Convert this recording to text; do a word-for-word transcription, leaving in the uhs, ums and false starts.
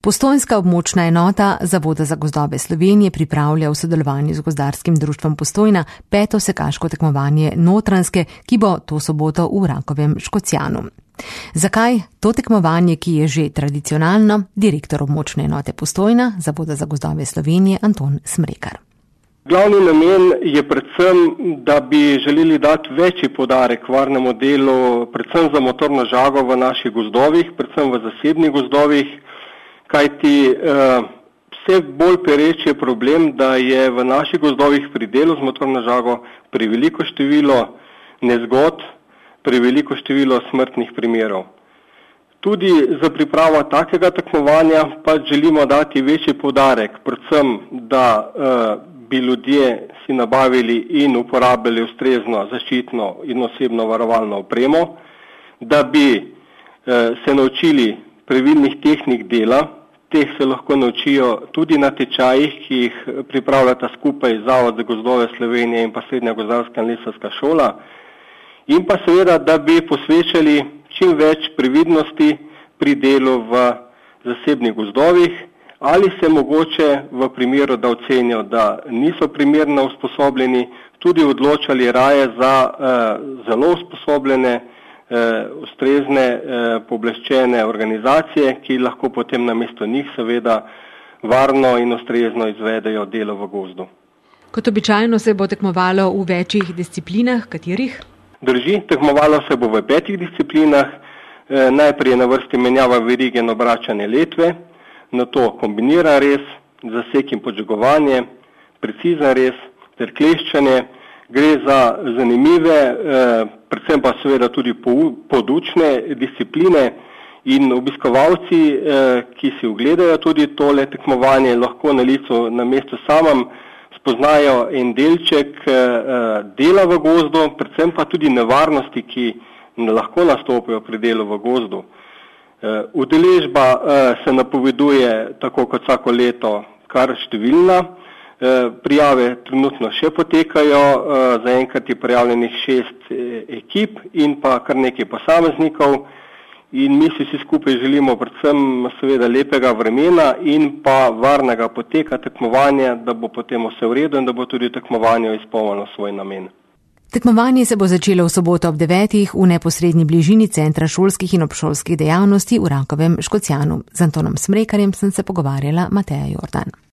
Postojnska območna enota Zavoda za gozdove Slovenije pripravlja v sodelovanju z Gozdarskim društvom Postojna peto sekaško tekmovanje Notranjske, ki bo to soboto v Rakovem Škocjanu. Zakaj to tekmovanje, ki je že tradicionalno, direktor območne enote Postojna Zavoda za gozdove Slovenije Anton Smrekar. Glavni namen je predvsem, da bi želeli dati večji poudarek varnemu delu, predvsem za motorno žago v naših gozdovih, predvsem v zasebnih gozdovih, kajti eh, vse bolj pereč je problem, da je v naših gozdovih pri delu z motorno žago preveliko število nezgod, preveliko število smrtnih primerov. Tudi za pripravo takega tekmovanja pa želimo dati večji poudarek, predvsem, da eh, bi ljudje si nabavili in uporabljali ustrezno zaščitno in osebno varovalno opremo, da bi eh, se naučili pravilnih tehnik dela. Teh se lahko naučijo tudi na tečajih, ki jih pripravljata skupaj Zavod za gozdove Slovenije in pa Srednja gozdarska in lesarska šola. In pa seveda, da bi posvečali čim več previdnosti pri delu v zasebnih gozdovih, ali se mogoče v primeru, da ocenijo, da niso primerno usposobljeni, tudi odločali raje za eh, zelo usposobljene, eh, ustrezne, eh, pooblaščene organizacije, ki lahko potem namesto njih seveda varno in ustrezno izvedejo delo v gozdu. Kot običajno se bo tekmovalo v večjih disciplinah, katerih? Drži, tekmovalo se bo v petih disciplinah. Eh, najprej je na vrsti menjava verige in obračanje letve, nato kombiniran rez, zasek in podžegovanje, precizen rez ter kleščanje. Gre za zanimive, eh, predvsem pa seveda tudi podučne discipline in obiskovalci, eh, ki si ogledajo tudi tole tekmovanje, lahko na licu na mestu samem spoznajo en delček eh, dela v gozdu, predvsem pa tudi nevarnosti, ki lahko nastopijo pri delu v gozdu. Udeležba se napoveduje, tako kot vsako leto, kar številna. Prijave trenutno še potekajo, zaenkrat je prijavljenih šest ekip in pa kar nekaj posameznikov. In mi si vsi skupaj želimo predvsem seveda lepega vremena in pa varnega poteka tekmovanja, da bo potem vse v redu in da bo tudi tekmovanje izpolnilo svoj namen. Tekmovanje se bo začelo v soboto ob devetih v neposrednji bližini Centra šolskih in obšolskih dejavnosti v Rakovem Škocjanu. Z Antonom Smrekarjem sem se pogovarjala Mateja Jordan.